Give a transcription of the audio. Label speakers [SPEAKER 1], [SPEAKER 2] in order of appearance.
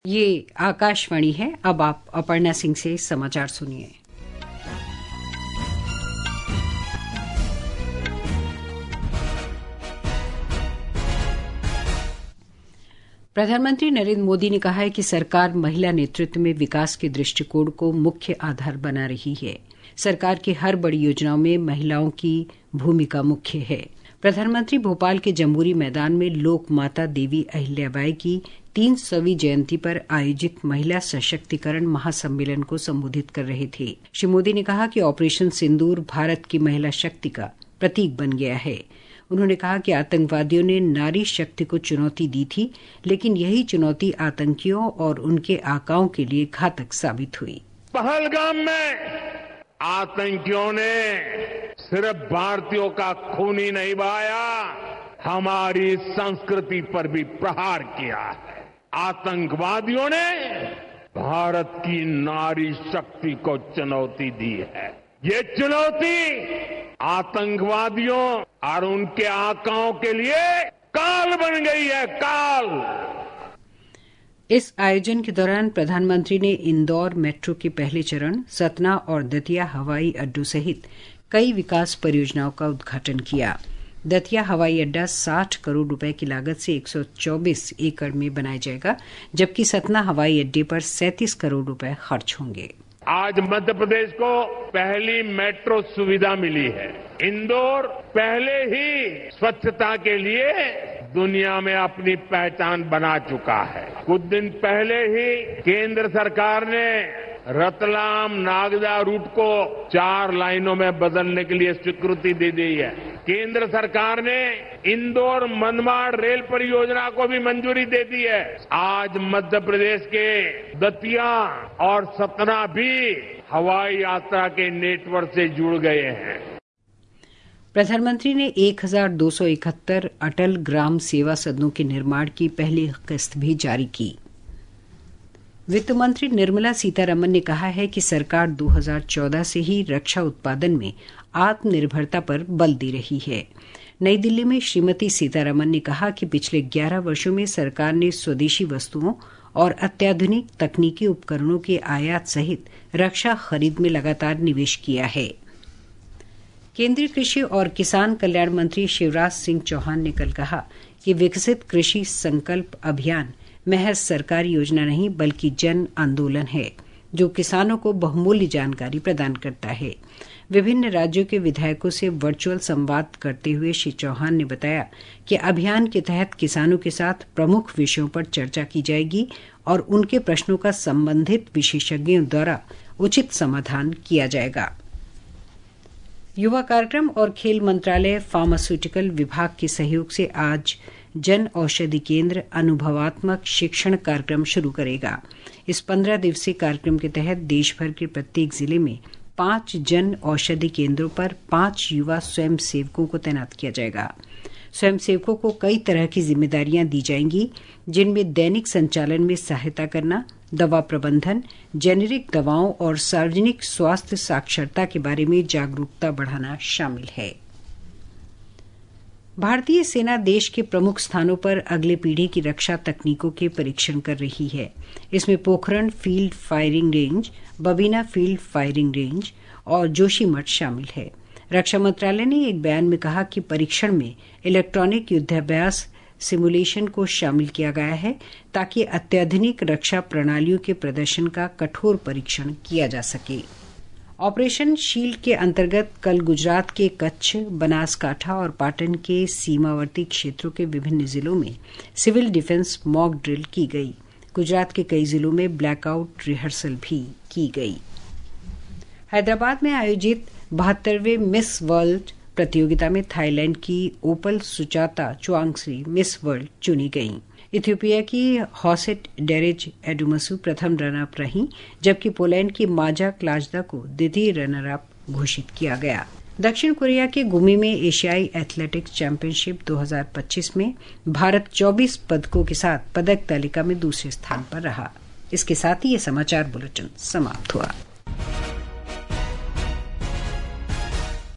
[SPEAKER 1] ये आकाशवाणी है। अब आप अपर्णा सिंह से समाचार सुनिए। प्रधानमंत्री नरेंद्र मोदी ने कहा है कि सरकार महिला नेतृत्व में विकास के दृष्टिकोण को मुख्य आधार बना रही है। सरकार की हर बड़ी योजनाओं में महिलाओं की भूमिका मुख्य है। प्रधानमंत्री भोपाल के जम्बूरी मैदान में लोक माता देवी अहिल्याबाई की 300वीं जयंती पर आयोजित महिला सशक्तिकरण महासम्मेलन को संबोधित कर रहे थे। श्री मोदी ने कहा कि ऑपरेशन सिंदूर भारत की महिला शक्ति का प्रतीक बन गया है। उन्होंने कहा कि आतंकवादियों ने नारी शक्ति को चुनौती दी थी, लेकिन यही चुनौती आतंकियों और उनके आकाओं के लिए घातक साबित हुई।
[SPEAKER 2] पहलगाम में आतंकियों ने सिर्फ भारतीयों का खून ही नहीं बहाया, हमारी संस्कृति पर भी प्रहार किया है। आतंकवादियों ने भारत की नारी शक्ति को चुनौती दी है। ये चुनौती आतंकवादियों और उनके आकाओं के लिए काल बन गई है, काल।
[SPEAKER 1] इस आयोजन के दौरान प्रधानमंत्री ने इंदौर मेट्रो के पहले चरण, सतना और दतिया हवाई अड्डों सहित कई विकास परियोजनाओं का उद्घाटन किया। दतिया हवाई अड्डा 60 करोड़ रुपए की लागत से 124 एकड़ में बनाया जाएगा, जबकि सतना हवाई अड्डे पर 37 करोड़ रुपए खर्च होंगे।
[SPEAKER 2] आज मध्य प्रदेश को पहली मेट्रो सुविधा मिली है। इंदौर पहले ही स्वच्छता के लिए दुनिया में अपनी पहचान बना चुका है। कुछ दिन पहले ही केंद्र सरकार ने रतलाम नागदा रूट को 4 लाइनों में बदलने के लिए स्वीकृति दे दी है। केंद्र सरकार ने इंदौर मनमाड़ रेल परियोजना को भी मंजूरी दे दी है। आज मध्य प्रदेश के दतिया और सतना भी हवाई यात्रा के नेटवर्क से जुड़ गए हैं।
[SPEAKER 1] प्रधानमंत्री ने 1271 अटल ग्राम सेवा सदनों के निर्माण की पहली किस्त भी जारी की। वित्त मंत्री निर्मला सीतारमण ने कहा है कि सरकार 2014 से ही रक्षा उत्पादन में आत्मनिर्भरता पर बल दे रही है। नई दिल्ली में श्रीमती सीतारमण ने कहा कि पिछले 11 वर्षों में सरकार ने स्वदेशी वस्तुओं और अत्याधुनिक तकनीकी उपकरणों के आयात सहित रक्षा खरीद में लगातार निवेश किया है। केंद्रीय कृषि और किसान कल्याण मंत्री शिवराज सिंह चौहान ने कल कहा कि विकसित कृषि संकल्प अभियान महज सरकारी योजना नहीं, बल्कि जन आंदोलन है जो किसानों को बहुमूल्य जानकारी प्रदान करता है। विभिन्न राज्यों के विधायकों से वर्चुअल संवाद करते हुए श्री चौहान ने बताया कि अभियान के तहत किसानों के साथ प्रमुख विषयों पर चर्चा की जाएगी और उनके प्रश्नों का संबंधित विशेषज्ञों द्वारा उचित समाधान किया जाएगा। युवा कार्यक्रम और खेल मंत्रालय फार्मास्यूटिकल विभाग के सहयोग से आज जन औषधि केंद्र अनुभवात्मक शिक्षण कार्यक्रम शुरू करेगा। इस 15 दिवसीय कार्यक्रम के तहत देश भर के प्रत्येक जिले में 5 जन औषधि केंद्रों पर 5 युवा स्वयं सेवकों को तैनात किया जाएगा। स्वयं सेवकों को कई तरह की जिम्मेदारियां दी जाएंगी, जिनमें दैनिक संचालन में सहायता करना, दवा प्रबंधन, जेनेरिक दवाओं और सार्वजनिक स्वास्थ्य साक्षरता के बारे में जागरूकता बढ़ाना शामिल है। भारतीय सेना देश के प्रमुख स्थानों पर अगले पीढ़ी की रक्षा तकनीकों के परीक्षण कर रही है। इसमें Pokhran field firing range, Babina field firing range और जोशीमठ शामिल है। रक्षा मंत्रालय ने एक बयान में कहा कि परीक्षण में इलेक्ट्रॉनिक युद्धाभ्यास सिमुलेशन को शामिल किया गया है ताकि अत्याधुनिक रक्षा प्रणालियों के प्रदर्शन का कठोर परीक्षण किया जा सके। ऑपरेशन शील्ड के अंतर्गत कल गुजरात के कच्छ, बनासकांठा और पाटन के सीमावर्ती क्षेत्रों के विभिन्न जिलों में सिविल डिफेंस मॉक ड्रिल की गई। गुजरात के कई जिलों में ब्लैकआउट रिहर्सल भी की गई। हैदराबाद में आयोजित 72वें मिस वर्ल्ड प्रतियोगिता में थाईलैंड की ओपल सुचाता चुआंगसी मिस वर्ल्ड चुनी गईं। इथियोपिया की हॉसेट डेरेज एडुमसू प्रथम रनर अप रहीं, जबकि पोलैंड की माजा क्लाजदा को द्वितीय रनर अप घोषित किया गया। दक्षिण कोरिया के गुमी में एशियाई एथलेटिक्स चैंपियनशिप 2025 में भारत 24 पदकों के साथ पदक तालिका में दूसरे स्थान पर रहा। इसके साथ ही ये समाचार बुलेटिन समाप्त हुआ।